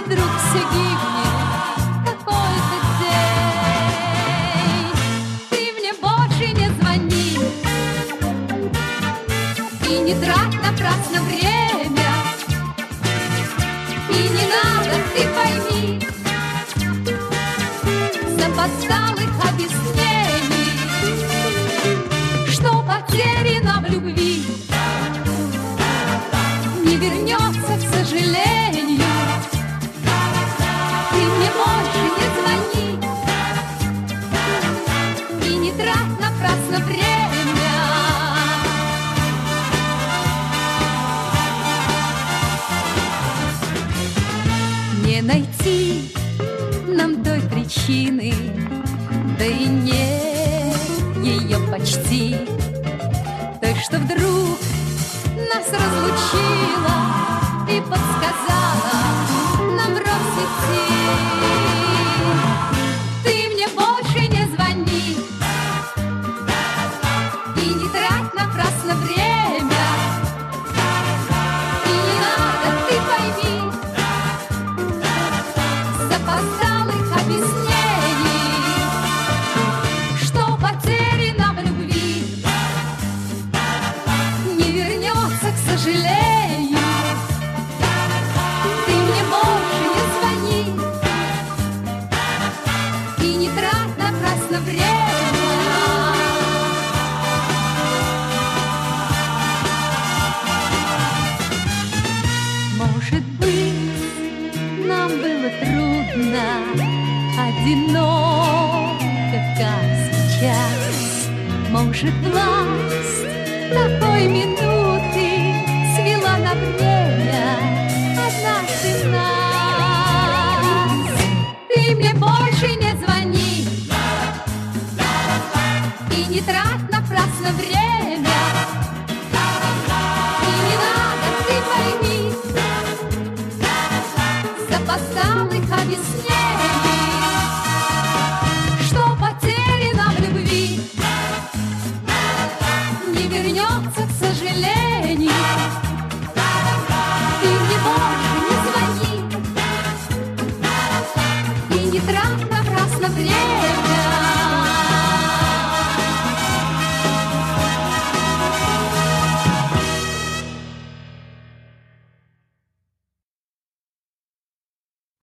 вдруг все гибнет какой-то день. Ты мне больше не звони и не трать напрасно время. И не надо, ты пойми, запоздалых объяснений, что потеряно в любви не вернется, к сожалению. Ты мне больше не звони и не трать напрасно время. Не найти нам той причины, да и нет ее почти, той, что вдруг нас разлучила и подсказала нам розыти. Ты мне больше не звони и не трать напрасно время. И не надо, ты пойми, запоздалых объяснений, что потеряно в любви не вернется, к сожалению. Ты мне больше не звони и не трать напрасно время. Может быть, нам было трудно, одиноко, как сейчас. Может, власть такой минуты свела на время однажды нас. Ты мне больше не звони и не трать напрасно время. И не надо, ты пойми, запоздалых объяснений, что потеряно в любви не вернется, к сожалению. Ты мне больше не звони и не трать